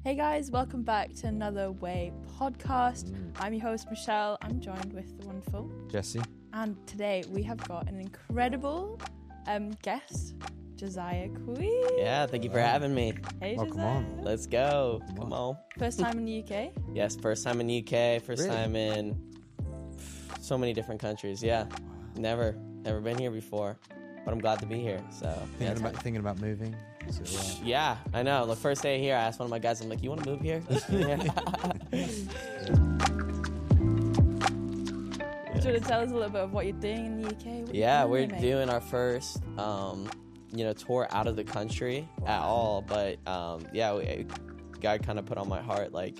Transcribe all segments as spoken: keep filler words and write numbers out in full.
Hey guys, welcome back to another Way podcast. Mm. I'm your host, Michelle. I'm joined with the wonderful Jesse. And today we have got an incredible um, guest, Josiah Queen. Yeah, thank you for having me. Hey, Welcome Josiah. on. Let's go. Come Come on. on. First time in the U K? Yes, first time in the U K, first Really? time in so many different countries. Yeah, never, never been here before, but I'm glad to be here. So yeah, Thinking it's- about thinking about moving. Is it right? yeah, I know. The first day here, I asked one of my guys, I'm like, you want to move here? Do you want to tell us a little bit of what you're doing in the U K? What are you Yeah, doing we're there, mate? doing our first, um, you know, tour out of the country at all. But um, yeah, we, God kind of put on my heart, like,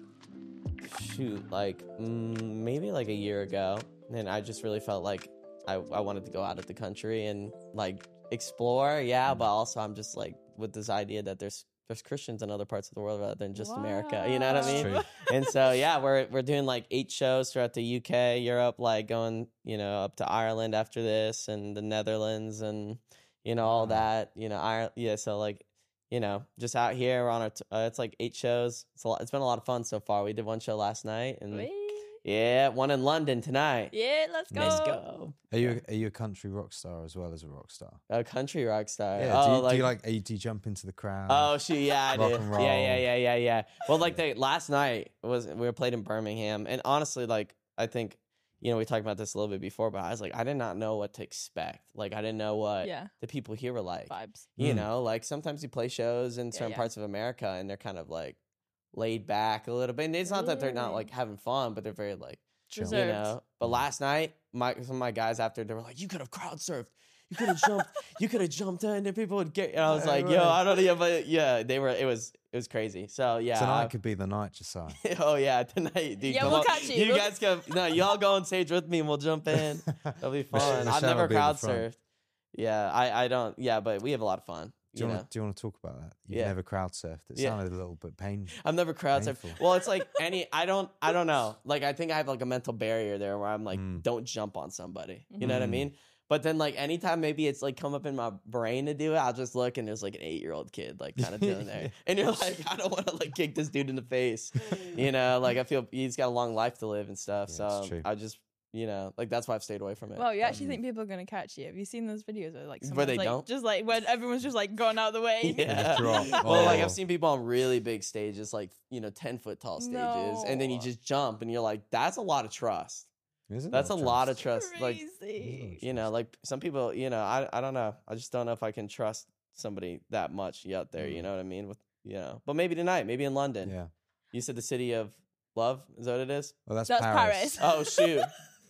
shoot, like mm, maybe like a year ago, and I just really felt like I, I wanted to go out of the country and like explore. Yeah, but also I'm just like with this idea that there's there's Christians in other parts of the world rather than just America. You know what I It's mean? true. And so yeah, we're we're doing like eight shows throughout the U K, Europe, like going, you know, up to Ireland after this, and the Netherlands, and you know all Wow. that. You know, Ireland. Yeah, so like, you know, just out here we're on our. T- uh, it's like eight shows. It's a lot, it's been a lot of fun so far. We did one show last night, and Whee! yeah, one in London tonight. Yeah, let's go. Let's go. Are you are you a country rock star as well as a rock star? A country rock star. Yeah. Oh, do, you, like, do you like? Are you, do you jump into the crowd? Oh shoot, yeah, I Rock do. and roll. Yeah, yeah, yeah, yeah, yeah. Well, like the last night was we were played in Birmingham, and honestly, like I think, you know, we talked about this a little bit before, but I was like, I did not know what to expect. Like I didn't know what Yeah, the people here were like. vibes. You Mm. know, like sometimes you play shows in Yeah, certain yeah. parts of America, and they're kind of like laid back a little bit. And it's not that they're not Really? like having fun, but they're very like, Chill. Reserved. you know. But last night, my some of my guys after they were like, "You could have crowd surfed, you could have jumped, you could have jumped in, and people would get." And I was Yeah, like, right. "Yo, I don't know, yeah, but yeah, they were. It was it was crazy." So yeah, Tonight could be the night, Josiah. oh yeah, tonight, dude. Yeah, come we'll on. catch you. You We'll- guys come. No, y'all go on stage with me, and we'll jump in. It'll be fun. Michelle I've will never be at crowd the front. surfed. Yeah, I I don't. Yeah, but we have a lot of fun. Do You you, know. want, do you want to talk about that? You've Yeah. never crowd surfed. It Yeah. sounded a little bit painful. I've never crowd surfed. Painful. Well, it's like any. I don't. I don't know. Like I think I have like a mental barrier there where I'm like, Mm. don't jump on somebody. You know what I Mm. mean? But then like anytime maybe it's like come up in my brain to do it, I'll just look and there's like an eight year old kid like kind of doing there, and you're like, I don't want to like kick this dude in the face. You know, like I feel he's got a long life to live and stuff. Yeah, so it's true. I just, you know, like that's why I've stayed away from it. Well, you actually Um, think people are going to catch you. Have you seen those videos where like Where someone's they like, don't? just like when everyone's just like gone out of the way? Yeah. Drop. Well, like Oh. I've seen people on really big stages, like, you know, ten foot tall stages, and then you No. just jump and you're like, that's a lot of trust. Is it? That's a Not lot of trust. Like, Crazy. you know, like some people, you know, I I don't know. I just don't know if I can trust somebody that much out there. You Mm. know what I mean? With you know, but maybe tonight, maybe in London. Yeah. You said the city of love. Is that what it is? Well, that's, That's Paris. Paris. Oh shoot,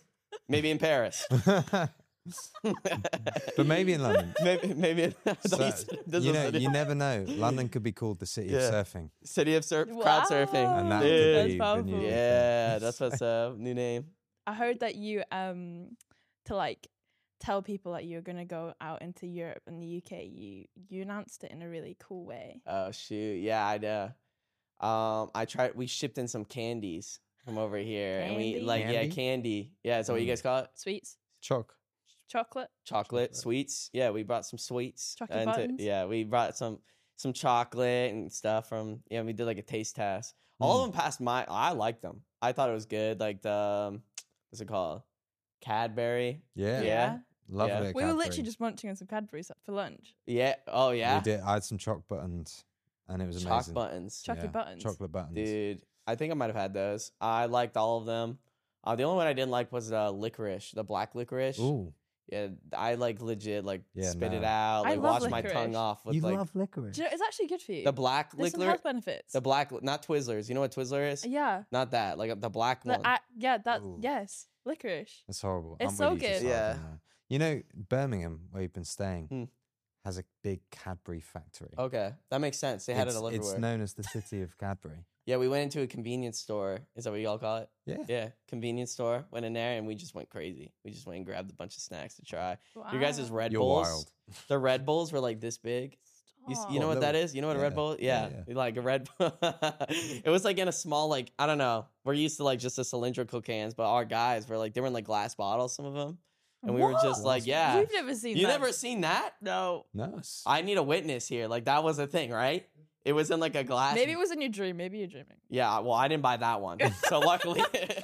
maybe in Paris. But maybe in London. maybe maybe. I thought So, you said this you was know, city. you never know. London could be called the city Yeah. of surfing. City of surf, Wow. crowd surfing. And that Dude. could That's be the powerful. new Yeah, that's what's up. New name. I heard that you um to like tell people that you're gonna go out into Europe and the U K. You you announced it in a really cool way. Oh shoot, yeah, I know. Um, I tried. We shipped in some candies from over here, and we Candy? like yeah, Candy? candy. Yeah, is that what you Mm. guys call it? Sweets, Chalk. chocolate. Chocolate, sweets. Yeah, we brought some sweets. Chocolate into- buttons? Yeah, we brought some some chocolate and stuff from. Yeah, we did like a taste test. All Mm. of them passed my. I liked them. I thought it was good. Like the um, what's it called? Cadbury. Yeah. Yeah. Love Yeah. it. We were literally just munching on some Cadbury's for lunch. Yeah. Oh yeah. We did. I had some chalk buttons, and it was Chalk amazing. buttons. Chocolate buttons. Chocolate buttons. Dude, I think I might have had those. I liked all of them. Uh, the only one I didn't like was uh, licorice, the black licorice. Ooh, Yeah, I like legit like Yeah, spit it no. out, I like love wash my licorice. tongue off with you like love licorice. Do you know, it's actually good for you. the black There's some licorice. health benefits. The black, not Twizzlers. You know what Twizzler is? yeah. Not that, like the black The, one. uh, yeah, that Ooh. yes, licorice. It's horrible. It's I'm so with you, good. Josiah, Yeah. don't know. You know, Birmingham, where you've been staying, Hmm. has a big Cadbury factory. Okay, that makes sense. They had it's, it all everywhere. It's known as the city of Cadbury. Yeah, we went into a convenience store. Is that what y'all call it? Yeah. Yeah, convenience store. Went in there and we just went crazy. We just went and grabbed a bunch of snacks to try. Your guys' Wow. Red You're Bulls. wild. The Red Bulls were like this big. You, s- you Stop. know Oh, what that little- is? You know what a yeah, Red Bull? yeah, Yeah, yeah. like a Red Bull. It was like in a small, like I don't know. We're used to like just the cylindrical cans, but our guys were like they were in like glass bottles, some of them, and we were just What? like, yeah. We've never seen You that. never seen that? No. No. it's- I need a witness here. Like that was a thing, right? It was in like a glass. Maybe it was in your dream. Maybe you're dreaming. Yeah, well, I didn't buy that one, so luckily,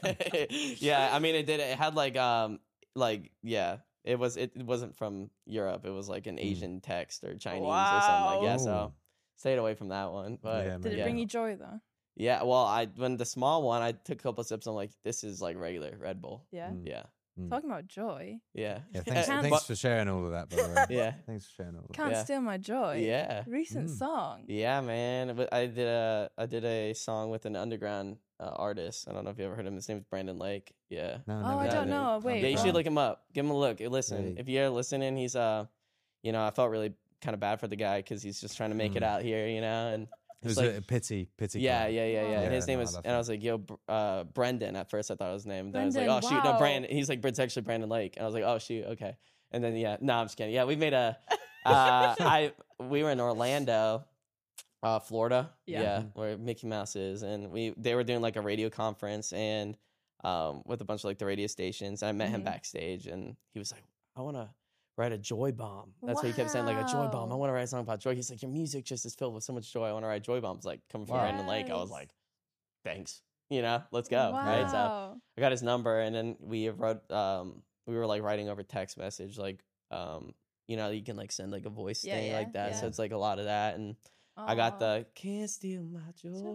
yeah. I mean, it did. It had like, um, like, yeah. It was. It, it wasn't from Europe. It was like an Asian text or Chinese or something like. Yeah, Wow. so stayed away from that one. But Yeah, Did it yeah. bring you joy though? Yeah, well, I when the small one, I took a couple sips. I'm like, this is like regular Red Bull. Yeah. Mm. Yeah, Mm. Talking about joy, yeah, Yeah, thanks, Can't- thanks for sharing all of that, by the way. yeah, Thanks for sharing all of that. can't Yeah. steal my joy. yeah, Recent Mm. song. yeah, man. But I did a I did a song with an underground uh, artist. I don't know if you ever heard him. His name's Brandon Lake. Yeah, No, Oh, never I heard don't it. know. Wait, yeah. You well- should look him up. Give him a look. Listen, Really? if you're listening, he's uh, you know, I felt really kind of bad for the guy because he's just trying to make it Mm. out here, you know, and It it's was like, a pity, pity. yeah, cry. yeah, yeah, yeah. Yeah, And his name no, I was, love and I that. was like, yo, Br- uh, Brendan. At first, I thought his name. Then I was like, Brendan, oh shoot, no, wow. Brandon. He's like, it's actually Brandon Lake. And I was like, oh shoot, okay. And then yeah, no, I'm just kidding. Yeah, we made a. Uh, I we were in Orlando, uh, Florida. Yeah. Yeah, where Mickey Mouse is, and we they were doing like a radio conference and um with a bunch of like the radio stations. And I met him Mhm. backstage, and he was like, I want to write a joy bomb. That's what he kept saying, like a joy bomb. I Wow. want to write a song about joy. He's like, your music just is filled with so much joy. I want to write joy bombs. Like coming from Wow. Brandon Lake, I was Yes. like, thanks. You know, let's go. Right. So Wow. I got his number, and then we wrote. Um, we were like writing over text message, like um, you know, you can like send like a voice Yeah, thing yeah, like that. So yeah. it's like a lot of that, and I got Aw. the can't steal my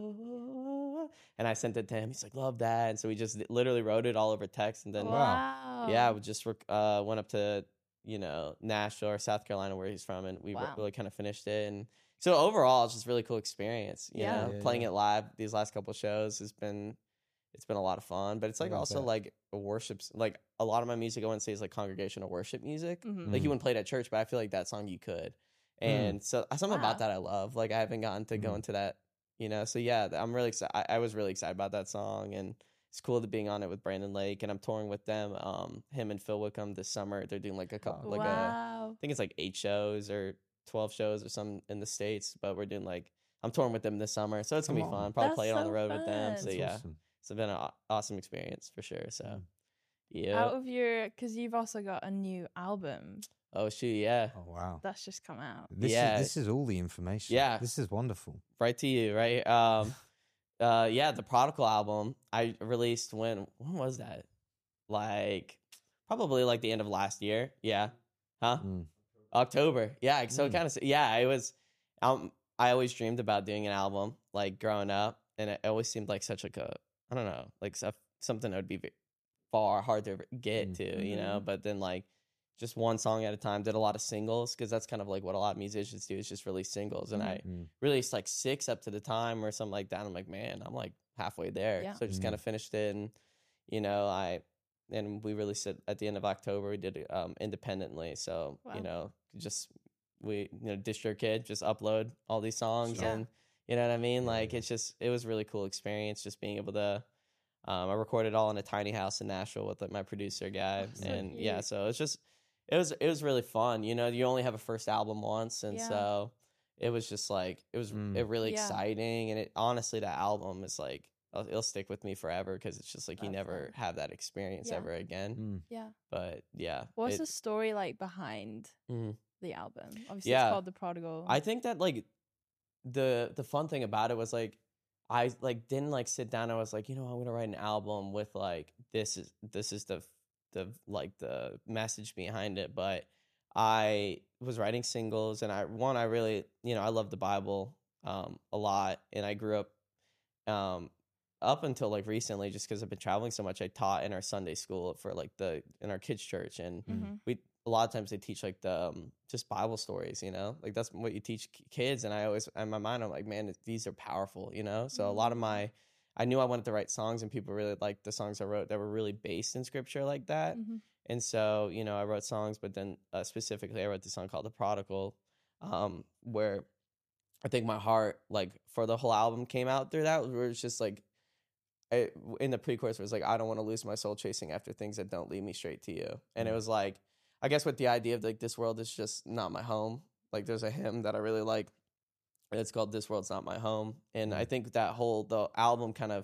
joy, and I sent it to him. He's like, love that, and so we just literally wrote it all over text, and then Wow. yeah, we just rec- uh went up to you know Nashville or South Carolina where he's from, and we re- Wow. really kind of finished it, and so overall it's just a really cool experience. You Yeah. know, Yeah, playing yeah. it live these last couple shows has been it's been a lot of fun, but it's like I love also that. like a worship s- like a lot of my music I wouldn't say is like congregational worship music. Mhm. Like you Mm. wouldn't play it at church, but I feel like that song you could. And so uh, something Wow. about that I love. Like I haven't gotten to go Mm. into that, you know. So yeah, th- I'm really excited. I, I was really excited about that song, and it's cool to being on it with Brandon Lake, and I'm touring with them. Um, him and Phil Wickham this summer. They're doing like a couple, like a, wow. I think it's like eight shows or twelve shows or some in the States, but we're doing like I'm touring with them this summer, so it's gonna Come be on. fun. Probably That's play it on the so road with them. fun. So That's yeah, awesome. it's been an aw- awesome experience for sure. So Mm. yeah. Out of your, because you've also got a new album Oh shoot, yeah. Oh wow. that's just come out. This Yeah. is this is all the information. Yeah. This is wonderful. Right to you, right? Um, uh, yeah, the Prodigal album I released when when was that? Like probably like the end of last year. Yeah, huh? Mm. October. Yeah. So Mm. kind of yeah, it was. Um, I always dreamed about doing an album like growing up, and it always seemed like such like a I don't know like stuff, something that would be ve- far hard to get Mm. to, you know. Mhm. But then like just one song at a time. Did a lot of singles because that's kind of like what a lot of musicians do is just release singles, and Mhm. I Mm. released like six up to the time or something like that. I'm like, man, I'm like halfway there. Yeah. So I just Mhm. kind of finished it, and you know, I and we released it at the end of October. We did it um, independently, so Wow. you know, just we you know, DistroKid just upload all these songs, Yeah. and you know what I mean. Yeah, Like yeah. it's just it was a really cool experience just being able to. Um, I recorded all in a tiny house in Nashville with like, my producer guy, Oh, so and yeah, cute. so it's just it was it was really fun. You know, you only have a first album once, and Yeah. so it was just like it was Mm. it really Yeah. exciting, and it honestly that album is like it'll, it'll stick with me forever because it's just like you Love never that. have that experience Yeah. ever again. Mm. Yeah. But yeah, What's it- the story like behind mhm. the album? Obviously, Yeah. it's called The Prodigal. I think that like the the fun thing about it was like I like didn't like sit down. I was like, you know, I'm gonna write an album with like this is this is the the like the message behind it. But I was writing singles, and I one I really you know I love the Bible um a lot, and I grew up um up until like recently just because I've been traveling so much. I taught in our Sunday school for like the in our kids church, and Mhm. we a lot of times they teach like the um, just Bible stories, you know, like that's what you teach k- kids. And I always in my mind I'm like, man, these are powerful, you know. So a lot of my I knew I wanted to write songs, and people really liked the songs I wrote that were really based in scripture like that. Mhm. And so you know I wrote songs, but then uh, specifically I wrote the song called The Prodigal, um, where I think my heart like for the whole album came out through that, where it's just like I, in the pre-chorus it was like, I don't want to lose my soul chasing after things that don't lead me straight to you. And it Mm. was like, I guess with the idea of like this world is just not my home. Like there's a hymn that I really like, and it's called This World's Not My Home. And I Mm. think that whole the album kind of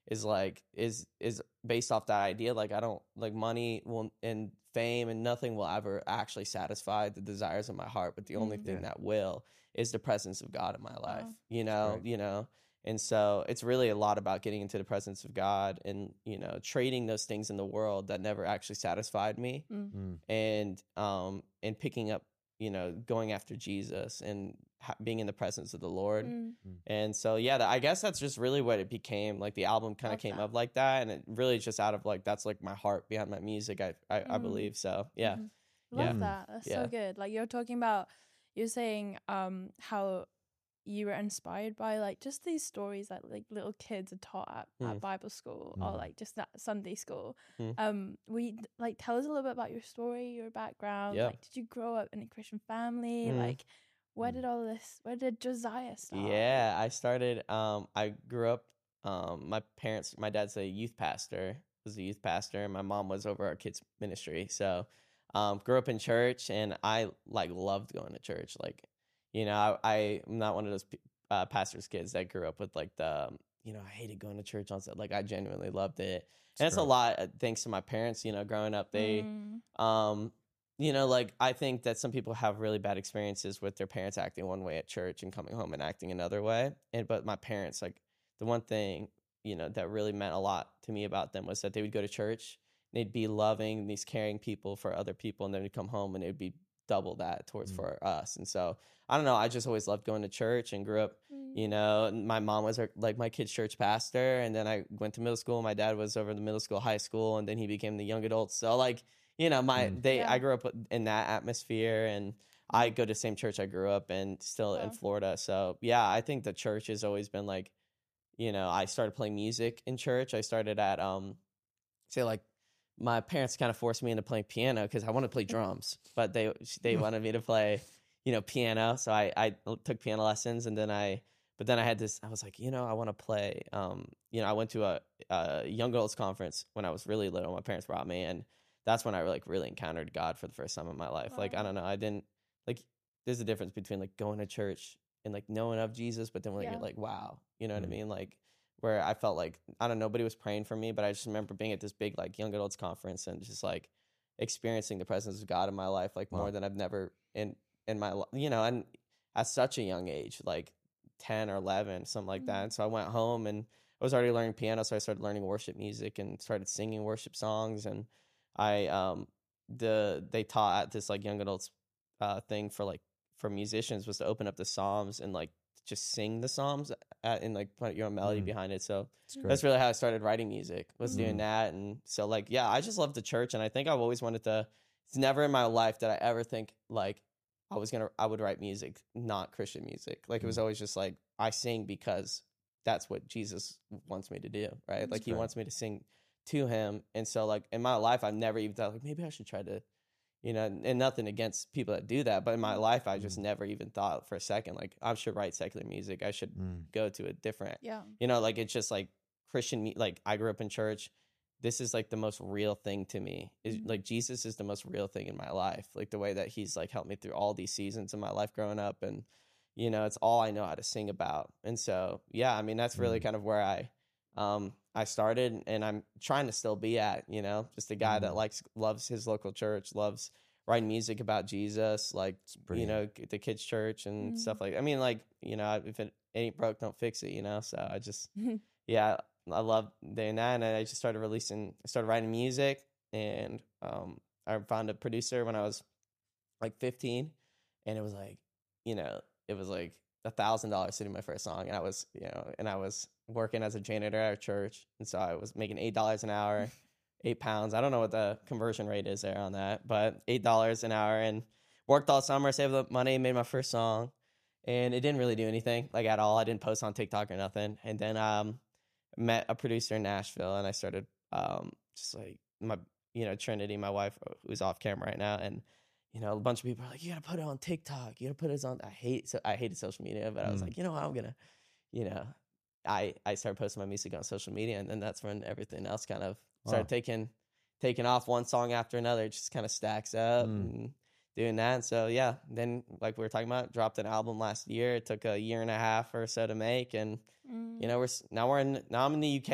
is like is is based off that idea. Like I don't like money will and fame and nothing will ever actually satisfy the desires of my heart, but the only Mm. thing Yeah. that will is the presence of God in my life. Wow. You know, great. you know. And so it's really a lot about getting into the presence of God and, you know, trading those things in the world that never actually satisfied me Mm. Mm. and um and picking up, you know, going after Jesus and ha- being in the presence of the Lord. Mm. And so yeah, that, I guess that's just really what it became. Like the album kind of Love came that. up like that, and it really just out of like that's like my heart behind my music. I I, I Mm. believe so. Yeah. Mhm. Yeah. Love that. That's Yeah. so good. Like you're talking about, you're saying um how you were inspired by like just these stories that like little kids are taught at, at Mm. Bible school or Mm. like just at Sunday school. Mm. Um, we like tell us a little bit about your story, your background. Yeah. Like, did you grow up in a Christian family? Mm. Like, where Mm. did all this? Where did Josiah start? Yeah, I started. Um, I grew up. Um, my parents, my dad's a youth pastor. Was a youth pastor, and my mom was over our kids ministry. So, um, grew up in church, and I like loved going to church. Like, you know, I, I I'm not one of those p- uh, pastors' kids that grew up with like the, um, you know, I hated going to church on Sunday. Like, I genuinely loved it, and it's a great. lot uh, thanks to my parents. You know, growing up, they, Mm. um, you know, like I think that some people have really bad experiences with their parents acting one way at church and coming home and acting another way. And but my parents, like the one thing, you know, that really meant a lot to me about them was that they would go to church, they'd be loving, these caring people for other people, and then they'd come home and it would be double that towards Mm. for us. And so I don't know, I just always loved going to church and grew up. Mm. You know, and my mom was our- like my kid's church pastor, and then I went to middle school. My dad was over the middle school, high school, and then he became the young adults. So like, you know, my Mm. they Yeah. I grew up in that atmosphere, and I go to the same church I grew up in, still in Wow. Florida. So yeah, I think the church has always been like, you know, I started playing music in church. I started at um, say like my parents kind of forced me into playing piano because I wanted to play drums, but they they wanted me to play, you know, piano. So I I took piano lessons, and then I. But then I had this, I was like, you know, I want to play. Um, you know, I went to a, a young adults conference when I was really little. My parents brought me, and that's when I like really encountered God for the first time in my life. Like, I Wow. don't know, I didn't like. There's a difference between like going to church and like knowing of Jesus, but then when Yeah. you're like, wow, you know what I Mm. mean? Like, where I felt like I don't know, nobody was praying for me, but I just remember being at this big like young adults conference and just like experiencing the presence of God in my life like Wow. more than I've never in in my li- you know, and at such a young age, like ten or eleven, something like that. Mhm. And so I went home and I was already learning piano, so I started learning worship music and started singing worship songs. And I um the they taught at this like young adults uh thing for like for musicians was to open up the Psalms and like just sing the Psalms at, and like put your own melody Mm. behind it. So It's great. that's really how I started writing music, was doing Mhm. that. And so like yeah, I just love the church, and I think I've always wanted to. It's never in my life that I ever think like I was gonna I would write music, not Christian music. Like it was Mm. always just like I sing because that's what Jesus wants me to do, right? That's Like he great. wants me to sing to him. And so like in my life I've never even thought like maybe I should try to, you know, and nothing against people that do that, but in my life I just Mm. never even thought for a second like I should write secular music. I should Mm. go to a different, Yeah. you know, like it's just like Christian mu- like I grew up in church. This is like the most real thing to me. Is Mhm. like Jesus is the most real thing in my life. Like the way that he's like helped me through all these seasons of my life growing up, and you know, it's all I know how to sing about. And so, yeah, I mean, that's really Mm. kind of where I um I started, and I'm trying to still be at, you know, just a guy that Mm. likes loves his local church, loves writing music about Jesus, like It's you brilliant. know, g- the kids' church and Mm. stuff like. I mean, like you know, if it ain't broke, don't fix it, you know. So I just yeah, I love doing that, and I just started releasing, I started writing music, and um, I found a producer when I was like fifteen, and it was like, you know, it was like a thousand dollars to do my first song, and I was, you know, and I was working as a janitor at a church, and so I was making eight dollars an hour, eight pounds. I don't know what the conversion rate is there on that, but eight dollars an hour, and worked all summer, saved up money, made my first song, and it didn't really do anything like at all. I didn't post on TikTok or nothing, and then um. met a producer in Nashville, and I started um just like my you know Trinity, my wife, who's off camera right now, and you know a bunch of people are like, you gotta put it on TikTok, you gotta put it on. I hate so I hated social media, but I was Mm. like, you know what, I'm gonna, you know, I I started posting my music on social media, and then that's when everything else kind of started Wow. taking taking off, one song after another. It just kind of stacks up. Mm. And doing that. And so yeah, then like we were talking about, dropped an album last year. It took a year and a half or so to make, and Mm. you know, we're s- now we're in now I'm in the U K,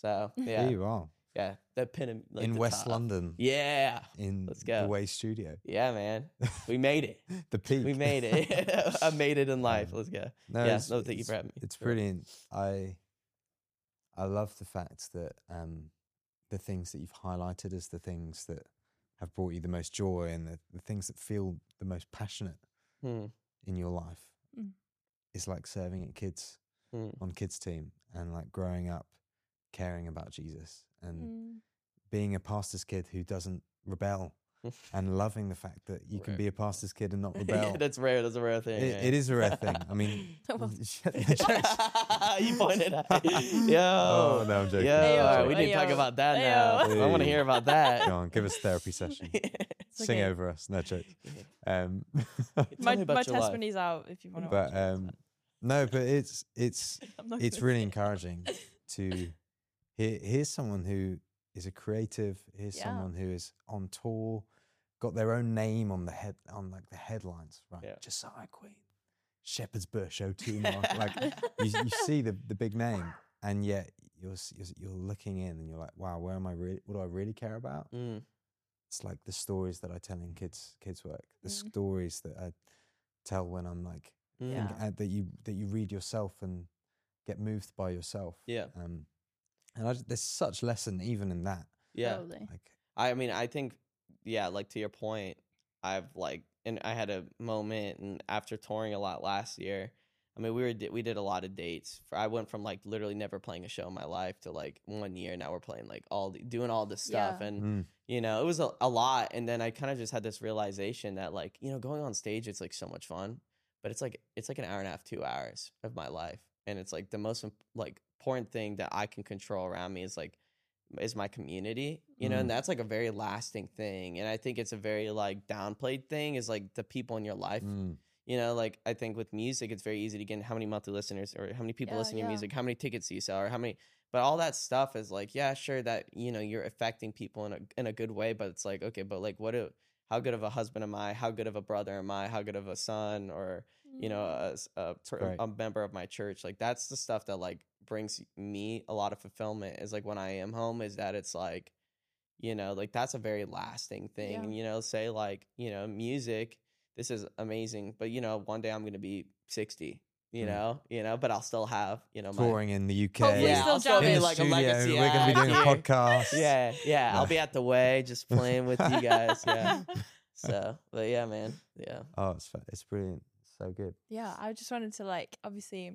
So Here yeah, you are yeah, the pin like, in the West top. London, Yeah, in Let's go. the Way Studio. yeah, man, we made it. The peak. We made it. I made it in life. Um, Let's go. No, Yeah, it's, no, thank you it's, for having me. it's For real. brilliant. I I love the fact that um, the things that you've highlighted as the things that have brought you the most joy and the, the things that feel the most passionate Hmm. in your life Mm. is like serving at kids Hmm. on kids team and like growing up caring about Jesus and Mm. being a pastor's kid who doesn't rebel and loving the fact that you can Rare. be a pastor's kid and not Yeah, rebel. that's rare. That's a rare thing. It, yeah. it is a rare thing. I mean, Well, You pointed at Yo. Oh, no, I'm joking. Yo, Ayo, all right, we need to talk ayo, about that now. ayo. I want to hear about that. Go on, give us a therapy session. Sing okay. over us. No joke. Um, Tell My me about my your life. testimony's out if you want to. but watch it. um, no, but it's it's I'm not it's gonna really say it. encouraging to hear. Here's someone who is a creative. Here's Yeah. someone who is on tour, got their own name on the head on like the headlines, right? Yeah. Josiah Queen, Shepherd's Bush, O two Mark. Like you, you see the the big name, and yet you're s- you're, s- you're looking in, and you're like, wow, where am I really? What do I really care about? Mm. It's like the stories that I tell in kids kids work, the Mm. stories that I tell when I'm like Mm. Yeah. think, uh, that you that you read yourself and get moved by yourself. Yeah. Um, and I, just- there's such lesson even in that. Yeah. Totally. Like, I mean, I think, yeah, like to your point, I've like, and I had a moment, and after touring a lot last year, I mean, we were we did a lot of dates. For, I went from like literally never playing a show in my life to like one year now we're playing like all the, doing all this stuff, Yeah. and mm, you know, it was a, a lot. And then I kind of just had this realization that like, you know, going on stage, it's like so much fun, but it's like it's like an hour and a half, two hours of my life, and it's like the most imp- like important thing that I can control around me is like is my community, you know, Mm. and that's like a very lasting thing. And I think it's a very like downplayed thing is like the people in your life. mm, You know, like I think with music, it's very easy to get how many monthly listeners or how many people Yeah, listen to your yeah. music, how many tickets do you sell, or how many. But all that stuff is like, yeah, sure that you know you're affecting people in a in a good way, but it's like, okay, but like, what? Do, how good of a husband am I? How good of a brother am I? How good of a son or you know a, s- a, per- great. a member of my church? Like that's the stuff that like brings me a lot of fulfillment. Is like when I am home, is that it's like, you know, like that's a very lasting thing. Yeah. And you know, say like you know, music. This is amazing, but you know, one day I'm gonna be sixty, you Mm. know, you know, but I'll still have, you know, my touring in the U K. Hopefully yeah, still I'll still in be jamming. the like a studio. legacy. We're going to be act doing a here. podcast. Yeah, yeah, I'll No. be at the way, just playing with you guys. Yeah, so, but yeah, man, yeah, Oh, it's fa- it's brilliant. So good. Yeah, I just wanted to like obviously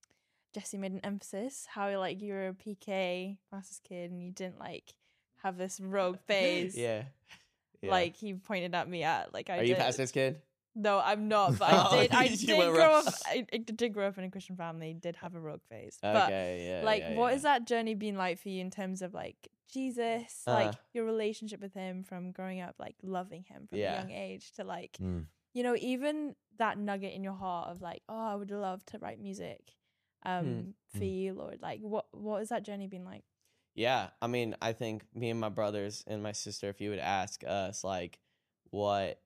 Jesse made an emphasis how like you were a P K pastor's kid and you didn't like have this rogue phase. yeah. yeah. Like he pointed at me at like I are you did. pastor's kid? No, I'm not. But I Oh, did. I you did went grow rough. up. I, I did grow up in a Christian family. Did have a rogue phase. But Okay, yeah. like, yeah, what yeah. has that journey been like for you in terms of like Jesus, like Uh. your relationship with him from growing up, like loving him from Yeah. a young age to like, Mm. you know, even that nugget in your heart of like, oh, I would love to write music, um, Hmm. for Hmm. you, Lord. Like, what what has that journey been like? Yeah, I mean, I think me and my brothers and my sister, if you would ask us, like, what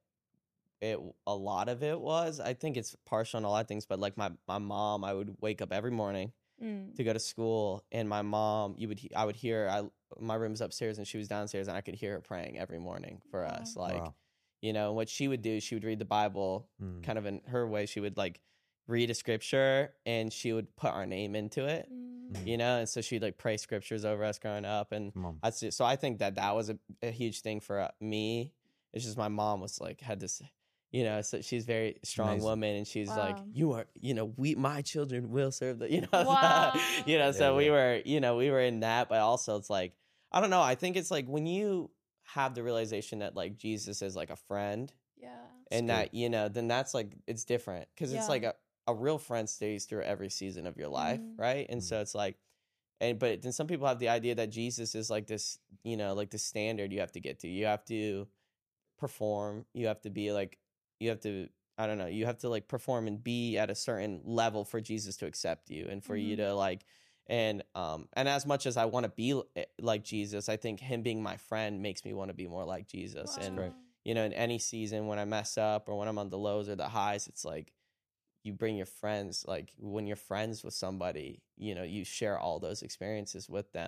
it a lot of it was, I think it's partial on a lot of things, but like my my mom, I would wake up every morning Mm. to go to school, and my mom, you would he- I would hear I my room's upstairs and she was downstairs, and I could hear her praying every morning for Wow. us, like Wow. you know what she would do. She would read the Bible, Mm. kind of in her way. She would like read a scripture, and she would put our name into it, Mm. you know, and so she'd like pray scriptures over us growing up, and Come on. that's just, so I think that that was a, a huge thing for uh, me. It's just my mom was like had this, you know, so she's a very strong Amazing. woman, and she's like, Wow. you are, you know, we my children will serve the, you know, Wow. you know. Yeah, So we yeah. were, you know, we were in that, but also it's like I don't know. I think it's like when you have the realization that like Jesus is like a friend, Yeah. and good. that you know, then that's like it's different because Yeah. it's like a a real friend stays through every season of your life, Mhm. right? And Mm. so it's like. And but then some people have the idea that Jesus is like this, you know, like the standard you have to get to. You have to perform. You have to be like, you have to, I don't know, you have to like perform and be at a certain level for Jesus to accept you and for you Mhm. to like, and um, and as much as I want to be l- eh, like Jesus, I think him being my friend makes me want to be more like Jesus. Wow. And great. you know, in any season when I mess up or when I'm on the lows or the highs, it's like you bring your friends. Like when you're friends with somebody, you know, you share all those experiences with them.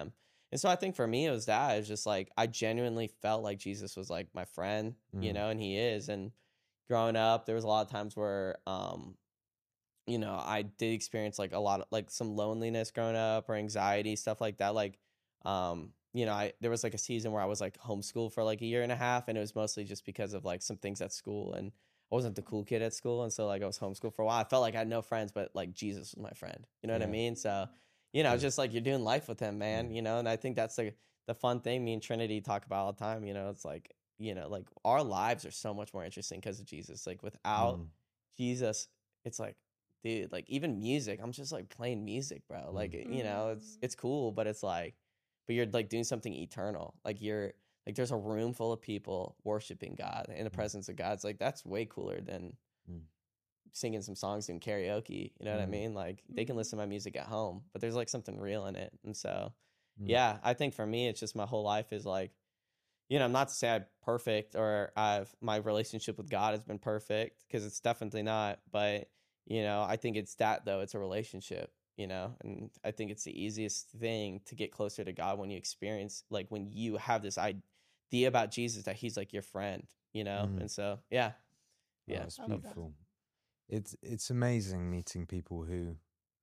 And so I think for me, it was that. It was just like, I genuinely felt like Jesus was like my friend, you Mm. know, and he is. And growing up, there was a lot of times where, um, you know, I did experience like a lot of like some loneliness growing up or anxiety, stuff like that. Like, um, you know, I there was like a season where I was like homeschooled for like a year and a half, and it was mostly just because of like some things at school, and I wasn't the cool kid at school, and so like I was homeschooled for a while. I felt like I had no friends, but like Jesus was my friend. You know what I Yeah. mean? So, you know, Yeah. just like you're doing life with him, man. Yeah. You know, and I think that's the the fun thing. Me and Trinity talk about all the time. You know, it's like, you know, like our lives are so much more interesting because of Jesus. Like without Mm. Jesus, it's like, dude, like even music, I'm just like playing music, bro. Like, you know, it's it's cool, but it's like, but you're like doing something eternal. Like you're like there's a room full of people worshiping God in the Mm. presence of God. It's like that's way cooler than Mm. singing some songs in karaoke. You know what I Mm. mean? Like they can listen to my music at home, but there's like something real in it. And so, Mm. yeah, I think for me, it's just my whole life is like, you know, I'm not to say I'm perfect or I've my relationship with God has been perfect, because it's definitely not. But, you know, I think it's that though. It's a relationship, you know, and I think it's the easiest thing to get closer to God when you experience, like when you have this idea about Jesus that he's like your friend, you know? Mm. And so, yeah. Oh, Yeah. it's I love that. beautiful. It's it's amazing meeting people who,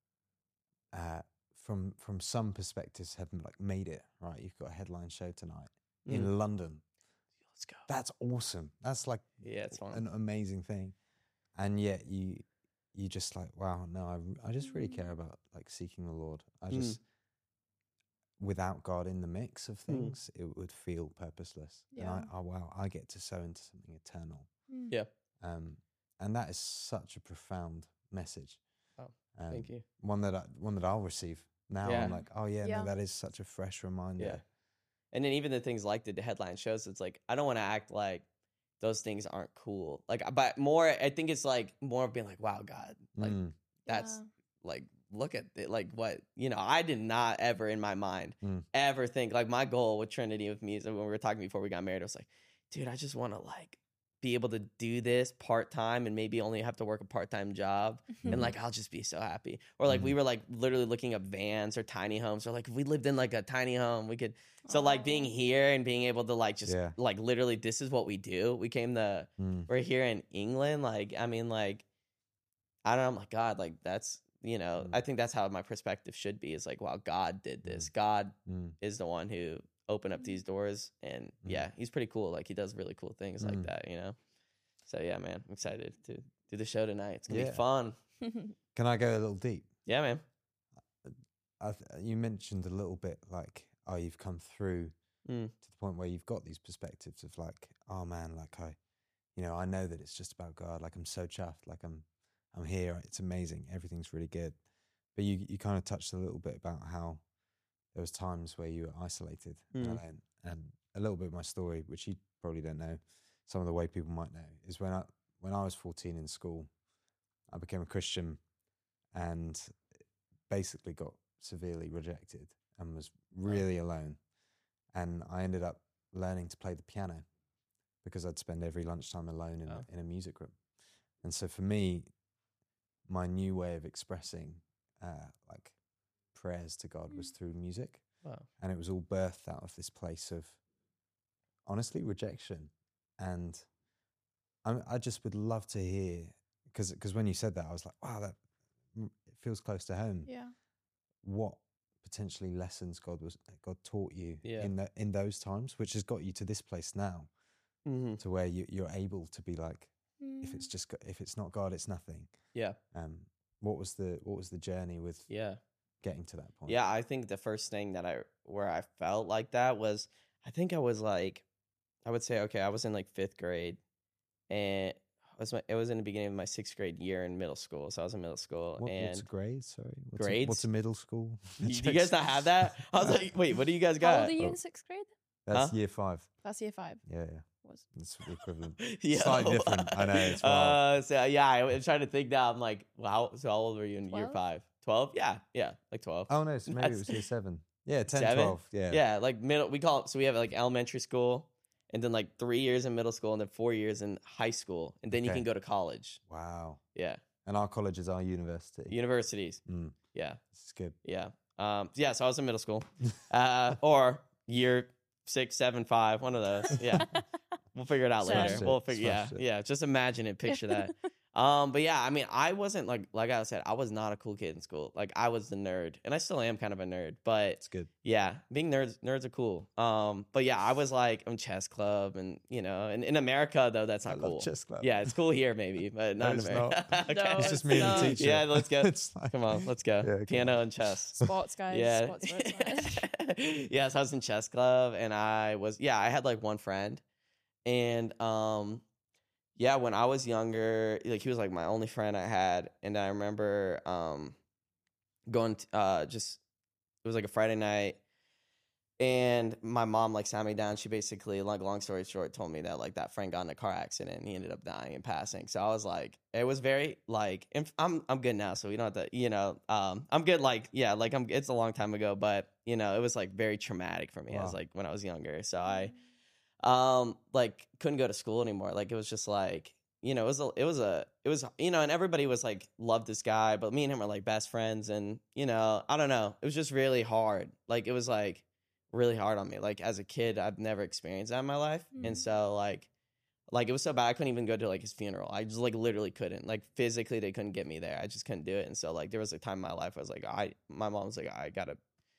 uh, from from some perspectives, have like made it. Right, you've got a headline show tonight Mm. in London. Let's go. That's awesome. That's like Yeah, it's fun. an amazing thing, and yet you you just like, wow, no, I I just really care about like seeking the Lord. I Mm. just without God in the mix of Mm. things, it would feel purposeless. Yeah. And I, oh wow, I get to sow into something eternal. Mm. Yeah. Um, and that is such a profound message. Oh, um, Thank you. One that I, one that I'll receive now. Yeah. I'm like, oh yeah, Yeah. no, that is such a fresh reminder. Yeah. And then even the things like the headline shows, it's like, I don't want to act like those things aren't cool. Like, but more, I think it's like more of being like, wow, God, like Mm, that's Yeah. like, look at it, like what, you know, I did not ever in my mind Mm. ever think like my goal with Trinity with me, when we were talking before we got married, I was like, dude, I just want to like be able to do this part-time and maybe only have to work a part-time job. And like, I'll just be so happy. Or like, we Mhm. were like literally looking up vans or tiny homes, or like if we lived in like a tiny home, we could, so like being Aw. here and being able to like just Yeah. like literally this is what we do. We came to, mm, we're here in England. Like, I mean, like, I don't know. I'm like, God, like that's, you know, Mm. I think that's how my perspective should be, is like, wow, God did this. God mm, is the one who opened up these doors. And Mm. yeah, he's pretty cool. Like he does really cool things like Mm. that, you know? So yeah, man, I'm excited to do the show tonight. It's gonna Yeah. be fun. Can I go a little deep? Yeah, man. I th- you mentioned a little bit like, oh, you've come through Mm. to the point where you've got these perspectives of like, oh man, like I, you know, I know that it's just about God. Like I'm so chuffed. Like I'm, I'm here. It's amazing. Everything's really good. But you, you kind of touched a little bit about how there was times where you were isolated and Mm. alone. And a little bit of my story, which you probably don't know, some of the way people might know, is when I when I was fourteen in school, I became a Christian and basically got severely rejected and was really alone. And I ended up learning to play the piano because I'd spend every lunchtime alone in, Wow. a, in a music room. And so for me, my new way of expressing uh, like prayers to God was through music. Wow. And it was all birthed out of this place of honestly rejection. And I, I just would love to hear, because because when you said that, I was like, wow, that mm, it feels close to home. Yeah. What potentially lessons God was God taught you Yeah. in the, in those times, which has got you to this place now, Mm-hmm. to where you, you're able to be like, if Mm. it's just go- if it's not God, it's nothing. Yeah. Um, what was the what was the journey with Yeah. getting to that point? Yeah, I think the first thing that I where I felt like that was, I think I was like, I would say, okay, I was in like fifth grade, and it was my, it was in the beginning of my sixth grade year in middle school. So I was in middle school, What, and what's a grade? Sorry, what's A, Grades? what's a middle school? you, do you guys not have that? I was like, wait, what do you guys How got? old are you Oh. in sixth grade? That's Huh? year five. That's year five. Yeah, yeah, Was it's the equivalent. Yeah. Slightly different. I know, it's wild. Uh, so yeah, I, I'm trying to think now. I'm like, wow. So how old were you in year twelve? five? Twelve? Yeah, yeah, like twelve. Oh no, so maybe it That's- was year seven. Yeah, ten, Seven? twelve. Yeah, Yeah, like middle. We call it. So we have like elementary school, and then like three years in middle school, and then four years in high school, and then you Okay. can go to college. Wow. Yeah, And our college is our university. universities. Mm, Yeah, this is good. yeah. Um, yeah, so I was in middle school, uh, or year six, seven, five, one of those. Yeah, we'll figure it out Sure. later. Smash it, We'll figure, yeah, smash it. yeah. Just imagine it, picture that. Um, but yeah, I mean, I wasn't like, like I said, I was not a cool kid in school. Like I was the nerd, and I still am kind of a nerd. But It's good. yeah, being nerds, nerds are cool. Um, but yeah, I was like in chess club, and you know, and in America though, that's I not love cool. chess club. Yeah, it's cool here maybe, but not No, in it's America. not. No, It's just me and the No. teacher. Yeah, let's go. It's like- Come on, let's go. Yeah, come Piano on. and chess. Sports, guys. Yeah. Sports, sports, sports. Yeah, so I was in chess club, and I was yeah, I had like one friend, and um, yeah, when I was younger, like he was like my only friend I had, and I remember um, going to, uh just it was like a Friday night, and my mom like sat me down. She basically, like long story short, told me that like that friend got in a car accident and he ended up dying and passing. So I was like, it was very like, and I'm I'm good now, so we don't have to, you know, um, I'm good. Like yeah, like I'm. It's a long time ago, but you know, it was like very traumatic for me. Wow. As like when I was younger, so I, um, like couldn't go to school anymore. Like it was just like. You know, it was a, it was a, it was, you know, and everybody was like, loved this guy, but me and him were like best friends. And, you know, I don't know. It was just really hard. Like, it was like really hard on me. Like, as a kid, I've never experienced that in my life. And Mm. so, like, like it was so bad. I couldn't even go to like his funeral. I just like literally couldn't. Like, physically, they couldn't get me there. I just couldn't do it. And so, like, there was a time in my life I was like, I, my mom was like, I gotta.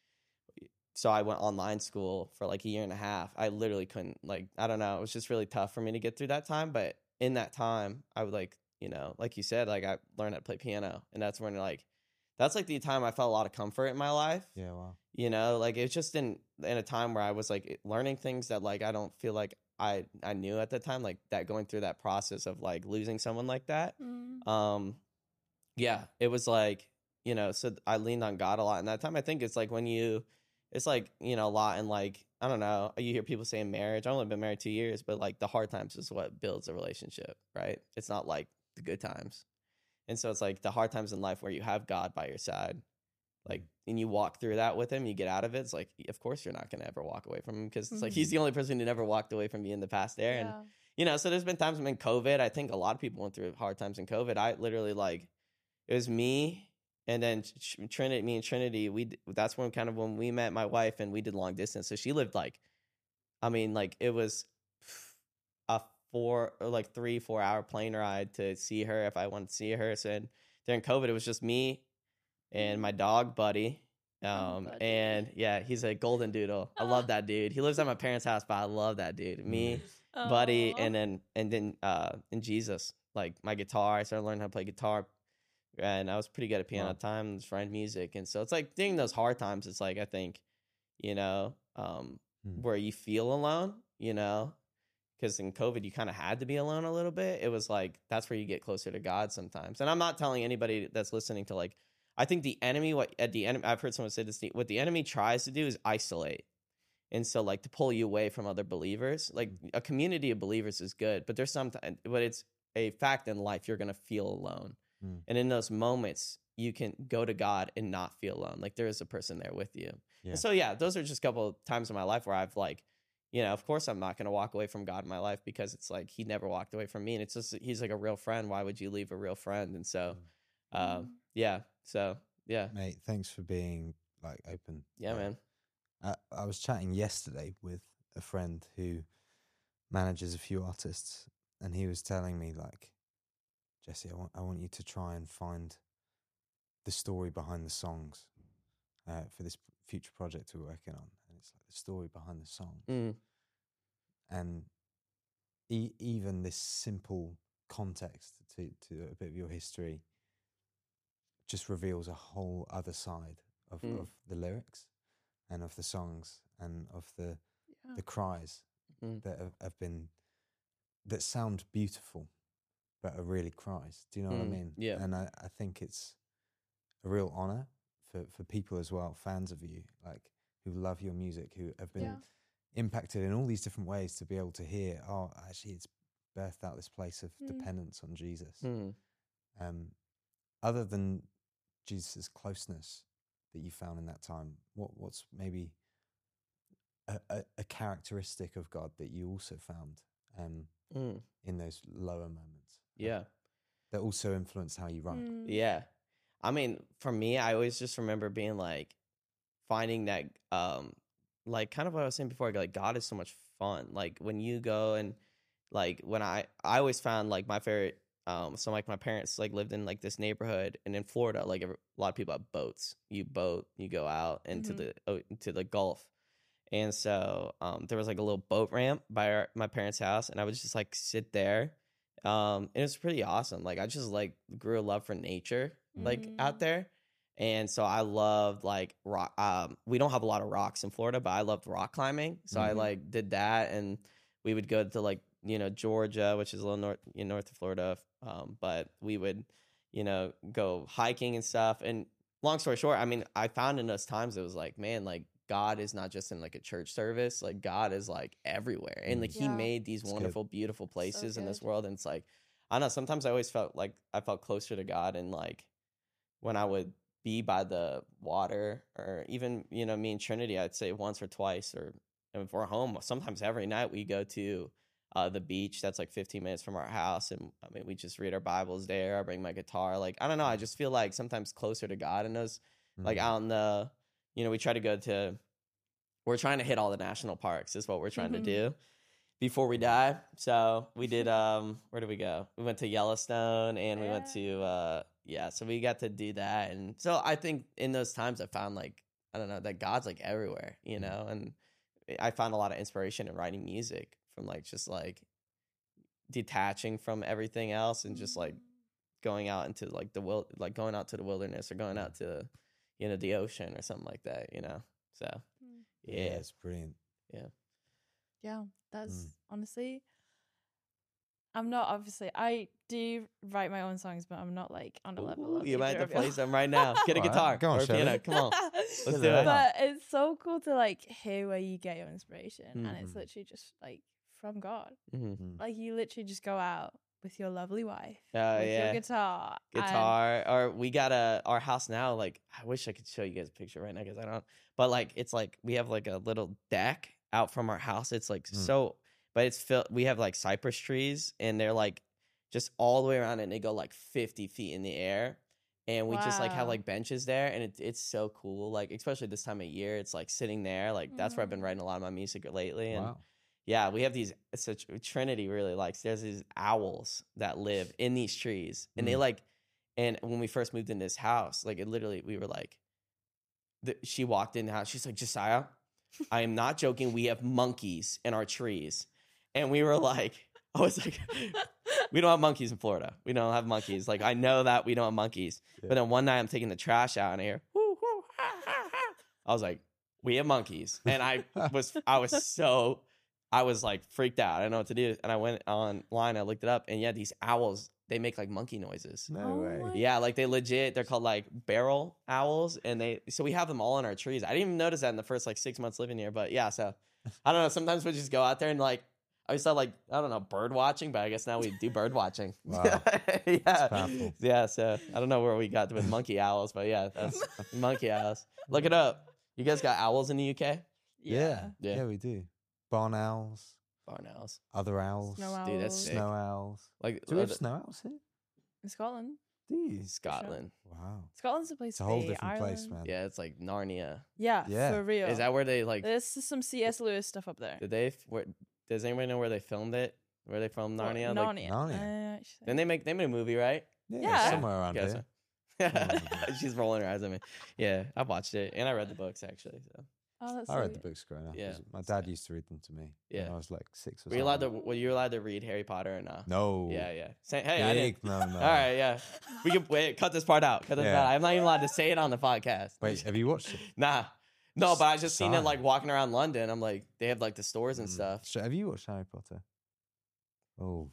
So I went online school for like a year and a half. I literally couldn't, like, I don't know. It was just really tough for me to get through that time. But in that time, I would like, you know, like you said, like I learned how to play piano. And that's when like, that's like the time I felt a lot of comfort in my life. Yeah, wow. You know, like it's just in, in a time where I was like learning things that like I don't feel like I, I knew at the time, like that going through that process of like losing someone like that. Mm. Um, yeah, it was like, you know, so I leaned on God a lot. And that time I think it's like when you, it's like, you know, a lot in like, I don't know, you hear people saying marriage. I've only been married two years, but like the hard times is what builds a relationship, right? It's not like the good times. And so it's like the hard times in life where you have God by your side, like, and you walk through that with him, you get out of it. It's like, of course you're not going to ever walk away from him because it's like he's the only person who never walked away from you in the past there. And, Yeah. you know, so there's been times in COVID. I think a lot of people went through hard times in COVID. I literally like, it was me. And then Trinity, me and Trinity, we that's when kind of when we met my wife and we did long distance. So she lived like, I mean, like it was a four or like three, four hour plane ride to see her if I wanted to see her. So during COVID, it was just me and my dog Buddy. Um, Buddy. and yeah, he's a golden doodle. I love that dude. He lives at my parents' house, but I love that dude. Me, Buddy, Aw. and then and then uh, and Jesus, like my guitar. I started learning how to play guitar. And I was pretty good at piano Wow. at the time, just writing music. And so it's like during those hard times, it's like, I think, you know, um, Hmm. where you feel alone, you know, because in COVID, you kind of had to be alone a little bit. It was like, that's where you get closer to God sometimes. And I'm not telling anybody that's listening to like, I think the enemy, what at the end, I've heard someone say this, what the enemy tries to do is isolate. And so like to pull you away from other believers, like a community of believers is good, but there's sometimes, but it's a fact in life, you're going to feel alone. Mm. And in those moments, you can go to God and not feel alone. Like there is a person there with you. Yeah. And so, yeah, those are just a couple of times in my life where I've like, you know, of course I'm not going to walk away from God in my life because it's like he never walked away from me. And it's just, he's like a real friend. Why would you leave a real friend? And so, uh, Mm. yeah. So, yeah. Mate, thanks for being like open. Yeah, Like, man. I, I was chatting yesterday with a friend who manages a few artists, and he was telling me like, Jesse, I want I want you to try and find the story behind the songs uh, for this future project we're working on. And it's like the story behind the songs, Mm. and e- even this simple context to to a bit of your history just reveals a whole other side of, Mm. of the lyrics and of the songs and of the Yeah. the cries Mm. that have, have been that sound beautiful but are really cries. Do you know what I Mm, mean? yeah. And I, I think it's a real honor for, for people as well, fans of you, like who love your music, who have been Yeah. impacted in all these different ways to be able to hear, oh, actually it's birthed out this place of Mm. dependence on Jesus. Mm. Um, other than Jesus' closeness that you found in that time, what what's maybe a, a, a characteristic of God that you also found um, Mm. in those lower moments Yeah. that also influenced how you write? Mm. Yeah. I mean, for me, I always just remember being like, finding that um like kind of what I was saying before, like God is so much fun. Like when you go and like when I I always found like my favorite um so like my parents like lived in like this neighborhood, and in Florida like every, a lot of people have boats. You boat, you go out into Mhm. the oh, into the Gulf. And so um there was like a little boat ramp by our, my parents' house, and I would just like sit there. Um and it was pretty awesome. Like I just like grew a love for nature like Mm. out there. And so I loved like rock. Um, we don't have a lot of rocks in Florida, but I loved rock climbing. So I Mhm. like did that, and we would go to like you know Georgia, which is a little north, you know, north of Florida. Um, but we would, you know, go hiking and stuff. And long story short, I mean, I found in those times it was like, man, like God is not just in like a church service. Like God is like everywhere, and like He Yeah. made these It's good. wonderful, beautiful places in this good. world. And it's like I don't know. Sometimes I always felt like I felt closer to God, and like when I would be by the water, or even you know me and Trinity, I'd say once or twice, or if we're home, sometimes every night we go to uh, the beach that's like fifteen minutes from our house, and I mean we just read our Bibles there. I bring my guitar. Like I don't know, I just feel like sometimes closer to God in those like Mm. out in the you know we try to go to we're trying to hit all the national parks is what we're trying to do before we die. So we did um where did we go? We went to Yellowstone, and we went Yeah. to uh yeah, so we got to do that. And so I think in those times I found like I don't know that God's like everywhere, you know, and I found a lot of inspiration in writing music from like just like detaching from everything else and just like going out into like the wild like going out to the wilderness or going out to you know the ocean or something like that, you know. So Mm. Yeah, yeah. it's brilliant. Yeah, that's Mm. honestly. I'm not obviously. I do write my own songs, but I'm not like on a level Ooh, of. you might either have to of play y'all. some right now. Get a All right, guitar go on, or a piano. Shelly. Come on. Let's Get do it it. out. But it's so cool to like hear where you get your inspiration, and it's Mhm. literally just like from God. Mhm. Mm. Like you literally just go out with your lovely wife, Oh, with yeah. your guitar, and- Guitar, or we got a our house now. Like I wish I could show you guys a picture right now because I don't. But like it's like we have like a little deck out from our house. It's like Mm. so, but it's filled. We have like cypress trees, and they're like just all the way around, and they go like fifty feet in the air. And we just like have Wow. like benches there, and it, it's so cool. Like especially this time of year, it's like sitting there. Like that's where I've been Mm. writing a lot of my music lately. And Wow. yeah, we have these. It's a, Trinity really likes. There's these owls that live in these trees, and they Mm. like. And when we first moved in this house, like it literally, we were like, the, she walked in the house. She's like, Josiah, I am not joking. We have monkeys in our trees, and we were like, I was like, we don't have monkeys in Florida. We don't have monkeys. Like I know that we don't have monkeys. Yeah. But then one night I'm taking the trash out, and I hear, whoo, whoo, ha, ha, ha. I was like, we have monkeys, and I was, I was so. I was like freaked out. I didn't know what to do. And I went online, I looked it up, and yeah, these owls, they make like monkey noises. No Oh way. my- Yeah, like they legit, they're called like barrel owls. And they, so we have them all in our trees. I didn't even notice that in the first like six months living here. But yeah, so I don't know. Sometimes we just go out there and like, I used to like, I don't know, bird watching, but I guess now we do bird watching. Wow. yeah. powerful. Yeah. So I don't know where we got with monkey owls, but yeah, that's monkey owls. Look it up. You guys got owls in the U K? Yeah. Yeah. Yeah, we do. Barn owls, Barn owls. other owls, Snow Dude, that's owls. sick. snow owls. Like Do we have uh, snow owls here? in Scotland. Do you? Scotland. Wow. Scotland's a place It's a to whole be. different place, Ireland. man. Yeah, it's like Narnia. Yeah, Yeah. for real. Is that where they like? There's some C S Lewis stuff up there. Did they? Where, does anybody know where they filmed it? Where they filmed What, Narnia? Like, Narnia. Narnia. Uh, actually. then they make they made a movie, right? Yeah, Yeah. somewhere around Guess here. so. Oh, She's rolling her eyes at me. Yeah, I've watched it and I read the books actually. So Oh, that's I so read the good. books growing up. Yeah. My dad used to read them to me. Yeah. When I was like six or were you allowed to? something. Were you allowed to read Harry Potter or not? No. Yeah, yeah. Say, hey, I didn't. Big no, no. All right, yeah. We can wait. Cut this part out. Cut this Yeah. part out. I'm not even allowed to say it on the podcast. Wait, have you watched it? Nah. No, but I just seen it Son. like walking around London. I'm like, they have like the stores and Mm. stuff. So have you watched Harry Potter? Oh.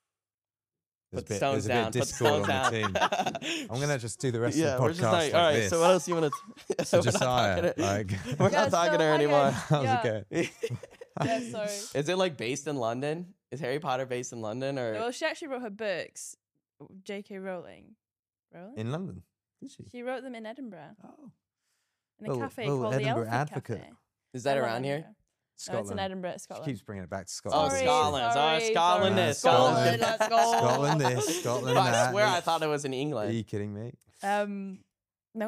There's Put the a bit, stones there's a down. bit Put of the discord stones on the down. team. I'm gonna just do the rest yeah, of the we're podcast just like, like all right. this. So what else you want to? So Josiah, like, we're Yeah, not talking so, to her okay. anymore. how's Yeah. it going? Yeah, sorry. Is it like based in London? Is Harry Potter based in London or? Well, she actually wrote her books, J K. Rowling. Rowling? In London, did she? She wrote them in Edinburgh, Oh, in a Little- cafe little called Edinburgh the Elfie Advocate. Cafe. Is that I love around here? Edinburgh. No, Scotland. it's in Edinburgh, She Scotland. keeps bringing it back to Oh, Scotland. Sorry, Scotland. sorry, Oh, Scotland sorry. is Scotland. Let's go. Scotland this, Scotland I that. swear I thought it was in Are England. you kidding me? Um, no,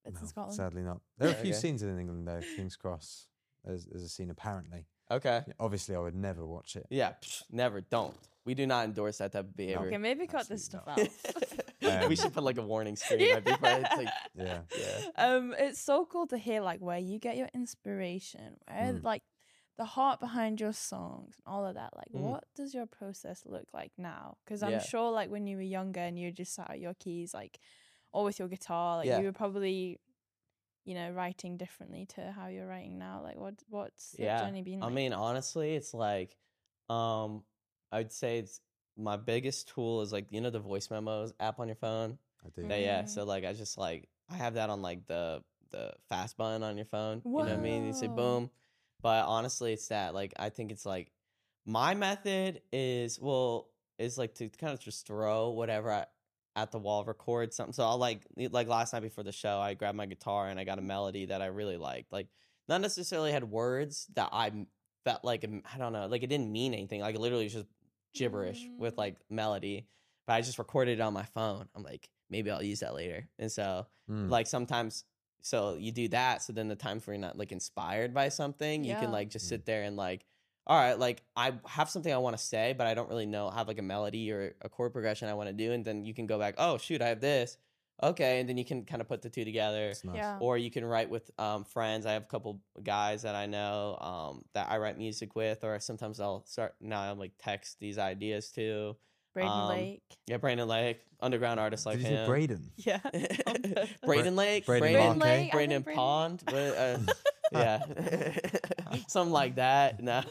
It's No, in Scotland. sadly not. There are a few Okay. scenes in England though. King's Cross. There's, there's a scene apparently. Okay. Obviously, I would never watch it. Yeah. Psh, never. Don't. We do not endorse that type of behavior. Okay, maybe cut this Absolutely stuff not. out. Um, we should put like a warning screen. I'd be fine. It's like, Yeah. yeah. Um, it's so cool to hear like where you get your inspiration, where Mm. like the heart behind your songs and all of that. Like, Mm. what does your process look like now? Because I'm Yeah. sure like when you were younger and you just sat at your keys, like, or with your guitar, like Yeah. you were probably, you know, writing differently to how you're writing now. Like, what what's that Yeah. journey been I like? mean, honestly, it's like, um, I'd say it's my biggest tool is like, you know, the voice memos app on your phone. I do. Yeah, yeah. Mhm. So like, I just like I have that on like the the fast button on your phone. You know what I mean? You say Whoa. boom. But honestly, it's that like I think it's like my method is well is like to kind of just throw whatever I, at the wall, record something. So I'll like like last night before the show, I grabbed my guitar and I got a melody that I really liked. Like not necessarily had words that I m- felt like um, I don't know, like it didn't mean anything. Like it literally was just gibberish with Mm. like melody. But I just recorded it on my phone. I'm like, maybe I'll use that later. And so Mm. like sometimes so you do that, so then the times where you're not like inspired by something, you Yeah. can like just Mm. sit there and like, all right, like I have something I want to say, but I don't really know have like a melody or a chord progression I want to do, and then you can go back, oh shoot, I have this, okay, and then you can kind of put the two together. It's nice. Yeah. Or you can write with um, friends. I have a couple guys that I know um, that I write music with, or sometimes I'll start now I'm like text these ideas to. Braden um, Lake. Yeah, Brandon Lake, underground artist like Did you say him. Braden? Yeah. on purpose. Braden Lake, Braden Braden, Lake, Lake, I Braden think Braden- Pond, but, uh, yeah, something like that. No,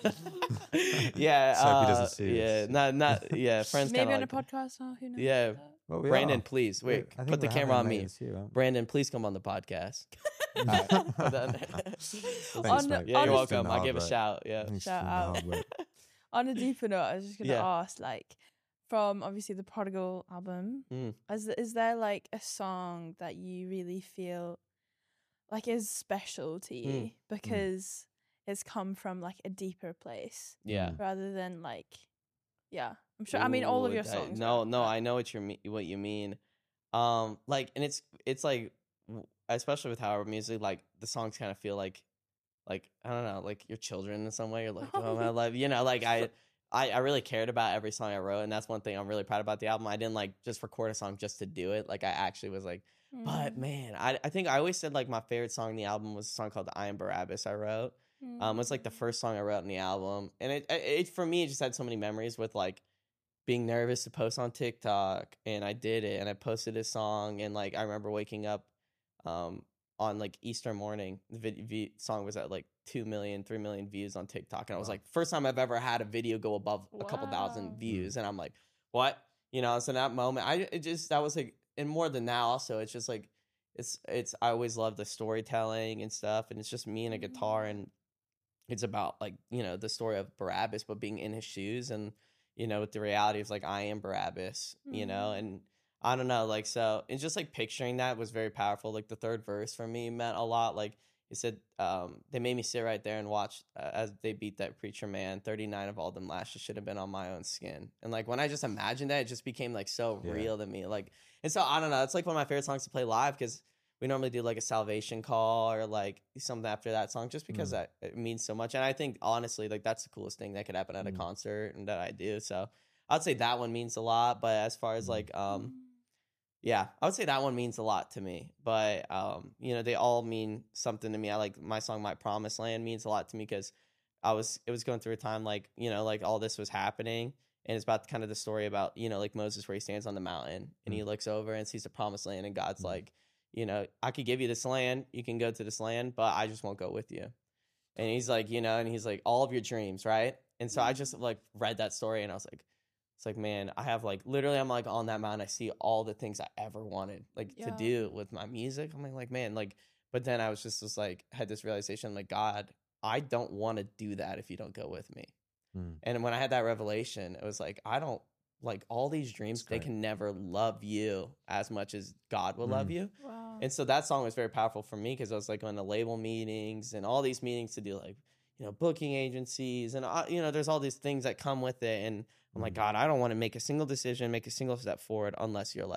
yeah, So hope he doesn't uh, see yeah, this. not not yeah. Friends Maybe kind on of a like that. podcast. Oh, who knows? Yeah. Well, we Brandon, are. please We- wait. I think Put the we're camera on having me. latest you, aren't we? Brandon, please come on the podcast. Alright. Put that in there. Thanks, On- mate. Yeah, on- you're Thanks for doing welcome. the I'll hard give a work. shout. Yeah. Thanks for Shout doing the out. hard work. On a deeper note, I was just gonna Yeah. ask, like, from obviously the Prodigal album, Mm. is is there like a song that you really feel like is special to you Mm. because it's come from like a deeper place Yeah. Mm. rather than like, yeah, I'm sure. I mean, all of Ooh, your that- songs. No, right? no, But- I know what you mean. What you mean. Um, like, and it's it's like, w- especially with our music, like the songs kind of feel like, like I don't know, like your children in some way. You're like, oh my life, you know, like I. I, I really cared about every song I wrote, and that's one thing I'm really proud about the album. I didn't like just record a song just to do it. Like I actually was like, but Mm, man, I I think I always said like my favorite song in the album was a song called "I Am Barabbas" I wrote. Um, it's like the mm. first song I wrote in the album, and it, it it for me it just had so many memories with like being nervous to post on TikTok, and I did it, and I posted a song, and like I remember waking up, um, on like Easter morning, the vid- v- song was at like two million, three million views on TikTok, and I was Wow. like, first time I've ever had a video go above a couple Wow. thousand views, and I'm like, what, you know? So in that moment, I it just that was like, and more than that, also, it's just like. It's it's I always love the storytelling and stuff, and it's just me and a guitar, and it's about like you know the story of Barabbas, but being in his shoes, and you know with the reality of like I am Barabbas, you know, Mhm. and I don't know, like so, and just like picturing that was very powerful. Like the third verse for me meant a lot. Like he said, um, they made me sit right there and watch uh, as they beat that preacher man. thirty-nine of all them lashes should have been on my own skin, and like when I just imagined that, it just became like so Yeah. real to me. Like. And so I don't know. It's like one of my favorite songs to play live because we normally do like a salvation call or like something after that song just because Mm. that it means so much. And I think honestly, like that's the coolest thing that could happen at a Mm. concert and that I do. So I'd say that one means a lot. But as far as Mm. like, um, yeah, I would say that one means a lot to me. But um, you know, they all mean something to me. I like my song "My Promised Land" means a lot to me because I was it was going through a time like you know like all this was happening. And it's about kind of the story about, you know, like Moses where he stands on the mountain and he looks over and sees the promised land. And God's Mm. like, you know, I could give you this land. You can go to this land, but I just won't go with you. And he's like, you know, and he's like, all of your dreams, right? And so I just like read that story and I was like, it's like, man, I have like literally I'm like on that mountain. I see all the things I ever wanted like Yeah. to do with my music. I'm like, like, man, like, but then I was just, just like, had this realization like, God, I don't want to do that if you don't go with me. Mm. And when I had that revelation, it was like, I don't like all these dreams, That's they great. can never love you as much as God will love Mm. you. Wow. And so that song was very powerful for me because I was like going to label meetings and all these meetings to do like, you know, booking agencies and, uh, you know, there's all these things that come with it. And I'm like, Mm. God, I don't want to make a single decision, make a single step forward unless you're like,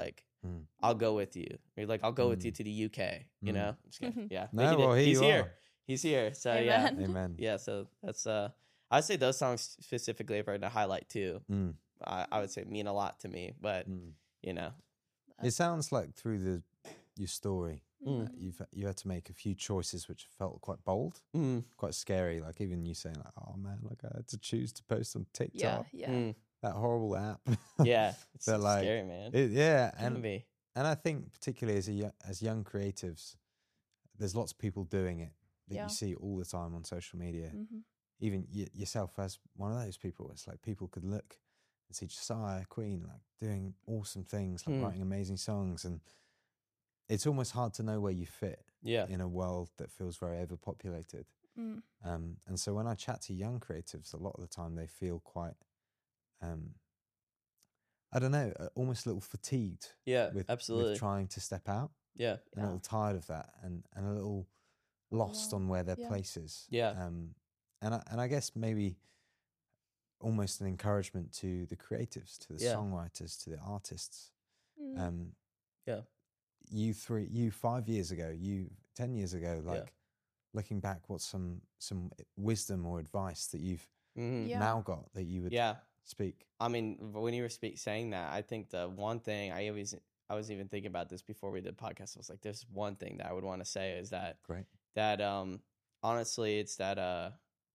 Mm. I'll go with you. You're like, I'll go with you Mm. to the U K. You Mm. know, I'm just kidding. Yeah, No, But he did- well, here he's you here. are. He's here. So Amen. yeah, Amen. yeah. So that's uh, I'd say those songs specifically, if I were to highlight too, Mm. I, I would say mean a lot to me. But Mm. you know, It sounds like through the your story, Mm. uh, you've you had to make a few choices which felt quite bold, mm, quite scary. Like even you saying, like, "Oh man, like I had to choose to post on Yeah, TikTok, yeah. mm, that horrible app." yeah, it's But, like, scary, man. It- yeah, Can and be. and I think particularly as a yo- as young creatives, there's lots of people doing it that Yeah. you see all the time on social media. Mm-hmm. Even y- yourself as one of those people, it's like people could look and see Josiah Queen like doing awesome things, like Hmm. writing amazing songs, and it's almost hard to know where you fit Yeah. in a world that feels very overpopulated. Mm. Um, and so when I chat to young creatives, a lot of the time they feel quite, um, I don't know, uh, almost a little fatigued Yeah. with, absolutely. with trying to step out, yeah. and a little tired of that, and, and a little lost Wow. on where their Yeah. place is. Yeah. Um, and I, and I guess maybe almost an encouragement to the creatives, to the Yeah. songwriters, to the artists. Mm. Um, Yeah. You three, you five years ago, you ten years ago, like looking back, what's some some wisdom or advice that you've Mhm. Yeah. now got that you would Yeah. speak? I mean, when you were speak, saying that, I think the one thing I always, I was even thinking about this before we did podcast. I was like, there's one thing that I would want to say is that, Great. that, um, honestly, it's that, uh,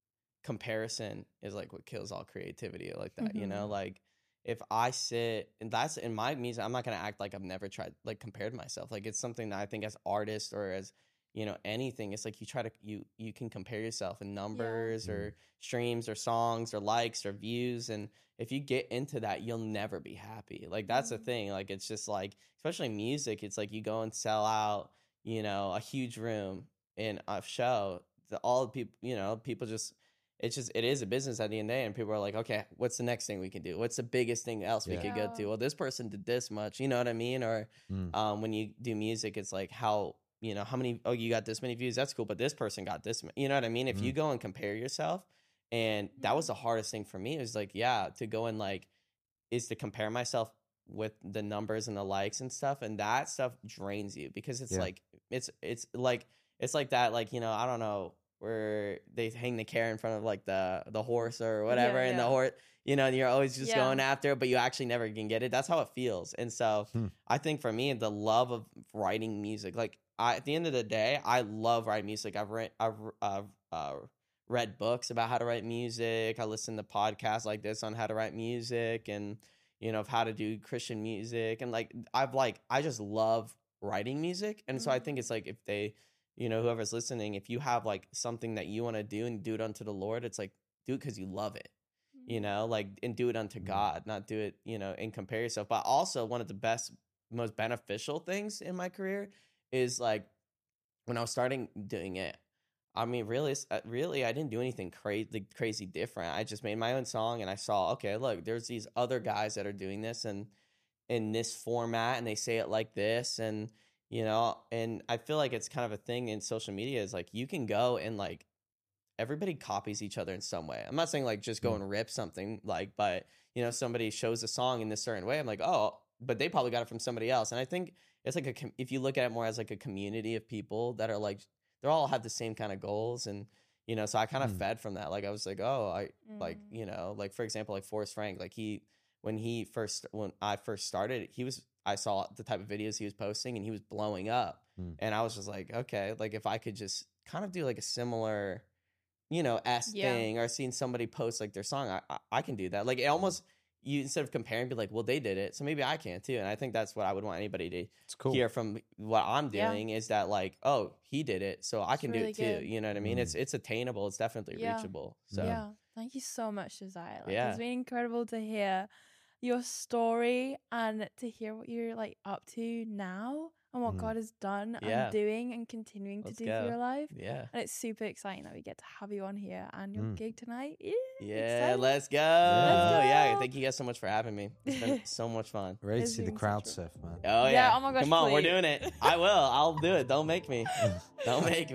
comparison is like what kills all creativity like that, you know, Mhm. like if I sit, and that's in my music, I'm not going to act like I've never tried, like compared myself. Like it's something that I think as artists or as, you know, anything, it's like you try to, you, you can compare yourself in numbers Yeah. or streams or songs or likes or views. And if you get into that, you'll never be happy. Like that's the Mhm. thing. Like it's just like, especially music, it's like you go and sell out, you know, a huge room in a show. The, all the people, you know, people just, it's just, it is a business at the end of the day. And people are like, okay, what's the next thing we can do? What's the biggest thing else we Yeah. could go Yeah. to? Well, this person did this much, you know what I mean? Or Mm. um, when you do music, it's like how, you know, how many, oh, you got this many views. That's cool. But this person got this, ma- you know what I mean? If you Mm. go and compare yourself, and that was the hardest thing for me, is like, yeah, to go and like, is to compare myself with the numbers and the likes and stuff. And that stuff drains you because it's Yeah. like, it's, it's like, it's like that, like, you know, I don't know, where they hang the carrot in front of like the the horse or whatever, Yeah, and the yeah. horse, you know, and you're always just Yeah. going after it, but you actually never can get it. That's how it feels. And so Hmm. I think for me, the love of writing music, like I, at the end of the day, I love writing music. I've read, I've uh, uh, read books about how to write music. I listen to podcasts like this on how to write music, and you know, of how to do Christian music, and like I've like I just love writing music. And so I Mhm. think it's like if they, you know, whoever's listening, if you have like something that you want to do and do it unto the Lord, it's like do it because you love it, you know, like, and do it unto Mm. God, not do it, you know, and compare yourself. But also one of the best, most beneficial things in my career is like when I was starting doing it, I mean, really, it's- uh, really, I didn't do anything crazy, crazy different. I just made my own song, and I saw, okay, look, there's these other guys that are doing this and in this format, and they say it like this, and you know, and I feel like it's kind of a thing in social media is like you can go and like everybody copies each other in some way. I'm not saying like just go Mm. and rip something, like, but you know, somebody shows a song in this certain way. I'm like, oh, but they probably got it from somebody else. And I think it's like a com- if you look at it more as like a community of people that are like they all have the same kind of goals, and you know, so I kind of Mm. fed from that. Like I was like, oh, I like Mm. you know, like for example, like Forrest Frank, like he when he first when I first started, he was I saw the type of videos he was posting, and he was blowing up, Mm. and I was just like, okay, like if I could just kind of do like a similar, you know, s Yeah. thing, or seeing somebody post like their song, I, I I can do that. Like it almost you instead of comparing, be like, well, they did it, so maybe I can too. And I think that's what I would want anybody to It's cool. hear from what I'm Yeah. doing is that like, oh, he did it, so I It's can really do it good. too. You know what I mean? Mm. It's it's attainable. It's definitely Yeah. reachable. So Yeah. Thank you so much, Josiah. Like, Yeah. It's been incredible to hear your story and to hear what you're like up to now and what Mm. God has done Yeah. and doing and continuing Let's to do go. for your life. yeah. And it's super exciting that we get to have you on here and your Mm. gig tonight. Yeah. Yeah, exciting. let's go. Let's Yeah, go. thank you guys so much for having me. It's been so much fun. Ready to It's see the been crowd such a- surf, man. Oh yeah. Yeah, oh my gosh, Come on, we're please. doing it. I will. I'll do it. Don't make me. Don't make me.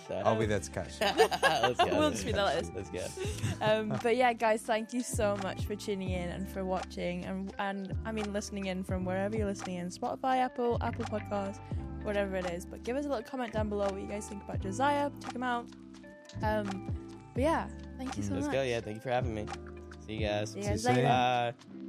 So. I'll be there to catch you. Let's go. We'll just be there like this. Let's go. Um, but yeah, guys, thank you so much for tuning in and for watching and and I mean listening in from wherever you're listening in, Spotify, Apple, Apple Podcasts, whatever it is. But give us a little comment down below what you guys think about Josiah. Check him out. Um, but yeah, thank you so Let's much. go. Yeah, thank you for having me. See you guys. See you See you guys soon. later. Bye.